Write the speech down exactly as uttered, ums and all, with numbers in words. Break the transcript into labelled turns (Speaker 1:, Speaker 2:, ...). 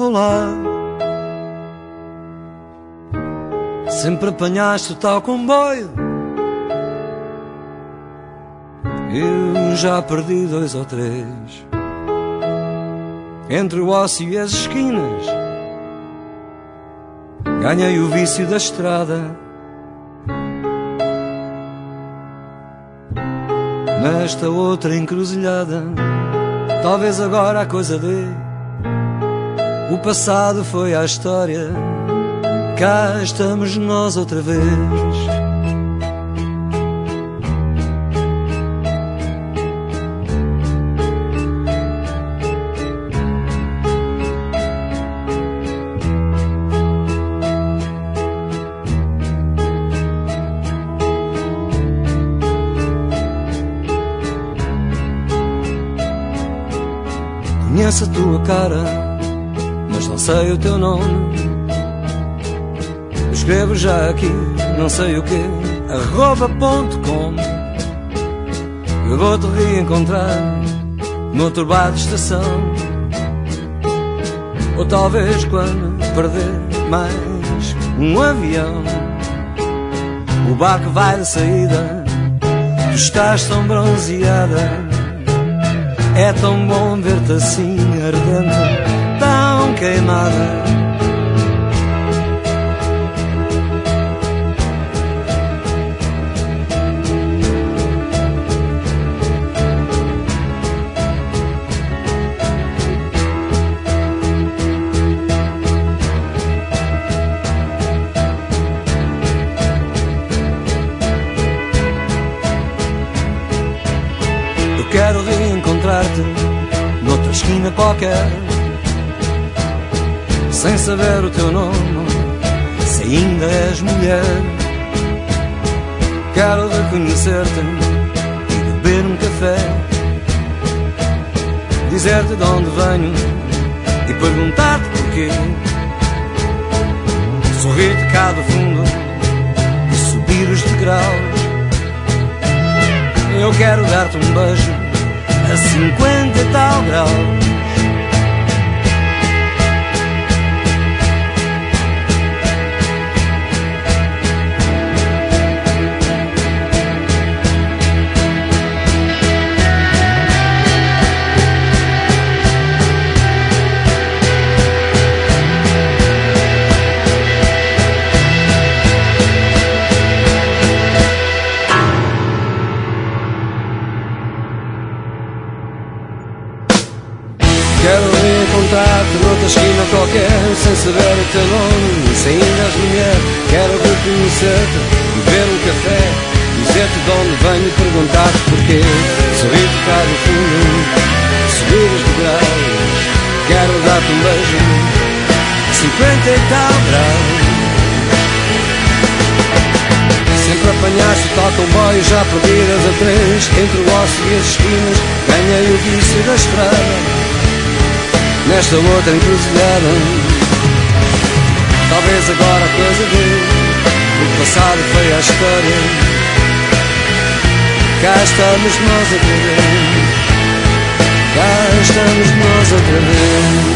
Speaker 1: meu lado. Sempre apanhaste o tal comboio, eu já perdi dois ou três. Entre o ócio e as esquinas, ganhei o vício da estrada. Nesta outra encruzilhada, talvez agora a coisa dê. O passado foi a história, cá estamos nós outra vez. Conheço a tua cara, mas não sei o teu nome. Escrevo já aqui, não sei o quê, arroba ponto com. Eu vou-te reencontrar no outro bar de estação, ou talvez quando perder mais um avião. O barco vai de saída, tu estás tão bronzeada. É tão bom ver-te assim ardente, tão queimada. Eu quero reencontrar-te noutra esquina qualquer, sem saber o teu nome, se ainda és mulher. Quero reconhecer-te e beber um café, dizer-te de onde venho e perguntar-te porquê. Sorrir-te cá do fundo e subir os degraus. Eu quero dar-te um beijo a cinquenta e tal graus. Quero reencontrar-te noutra esquina qualquer, sem saber o teu nome, se ainda és mulher. Quero reconhecer-te, beber um café, dizer-te de onde venho e perguntar-te porquê. Sorrir-te cá do fundo, subir os degraus. Quero dar-te um beijo a cinquenta e tal graus. Sempre apanhaste o tal comboio, já perdidas a três. Entre o ócio e as esquinas, ganhei o vício da estrada. Nesta outra encruzilhada, talvez agora a coisa dê. O passado foi a história, cá estamos nós outra vez. Cá estamos nós outra vez.